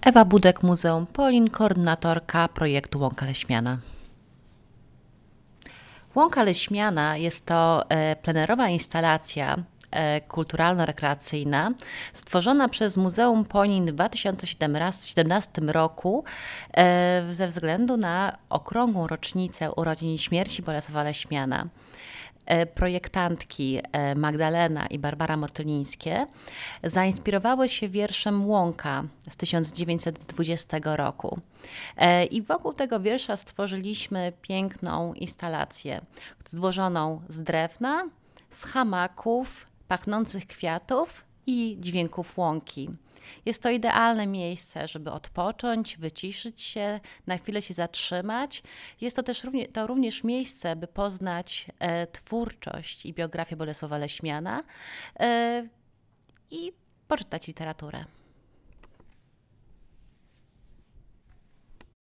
Ewa Budek, Muzeum Polin, koordynatorka projektu Łąka Leśmiana. Łąka Leśmiana jest to plenerowa instalacja kulturalno-rekreacyjna stworzona przez Muzeum Polin w 2017 roku ze względu na okrągłą rocznicę urodzin śmierci Bolesława Leśmiana. Projektantki Magdalena i Barbara Motylińskie zainspirowały się wierszem Łąka z 1920 roku. I wokół tego wiersza stworzyliśmy piękną instalację złożoną z drewna, z hamaków, pachnących kwiatów i dźwięków łąki. Jest to idealne miejsce, żeby odpocząć, wyciszyć się, na chwilę się zatrzymać. Jest to też również miejsce, by poznać twórczość i biografię Bolesława Leśmiana i poczytać literaturę.